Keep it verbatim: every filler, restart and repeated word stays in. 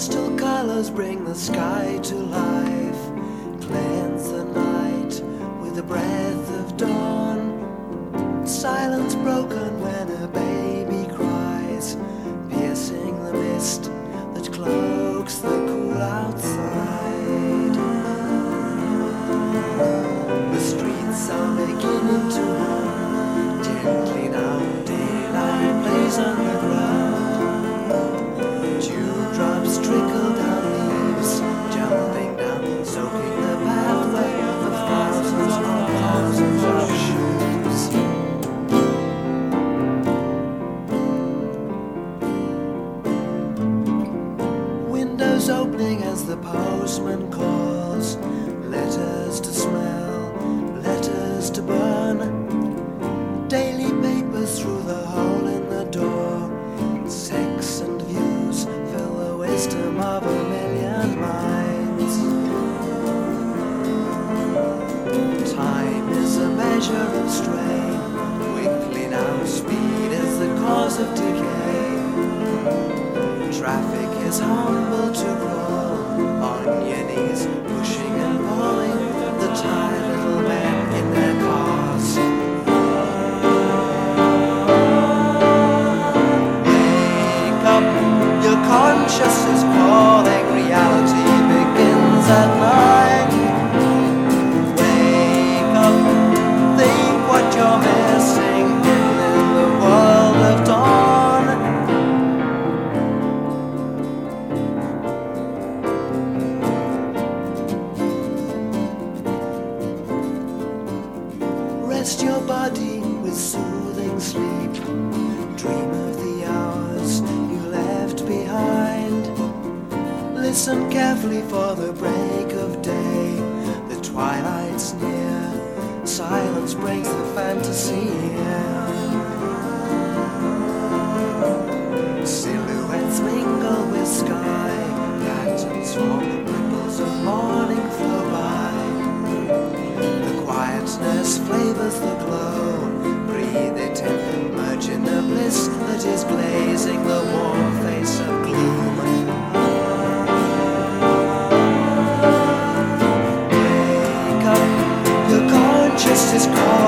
Pastel colors bring the sky to life, cleanse the night with the breath of dawn. Silence broken when a baby cries, piercing the mist that cloaks the cool outside. The streets are beginning to hum gently now. Daylight plays on the ground. Dewdrops trickle down leaves, jumping down, soaking the pathway of thousands and thousands of shoes. Windows opening as the postman calls, letters to smell, letters to burn, daily papers through the hole in the door. Sex and views fill the wisdom of a million minds. Time is a measure of strain, quickly now speed is the cause of decay. Traffic is humble to crawl on your knees, pushing and pulling the tired little men in their cars. Wake up, your conscience is calling, reality begins at night. Wake up, think what you're missing in the world of dawn. Rest your body with soothing sleep. Dream of the hours you left behind. Listen carefully for the break of day. The twilight's near. Silence breaks the fantasy. Silhouettes mingle with sky. Patterns form, ripples of morning flow by. The quietness flavors the glow. Breathe it in, merge in the bliss that is glazing the warm face of gloom. Wake up, your conscience is calling.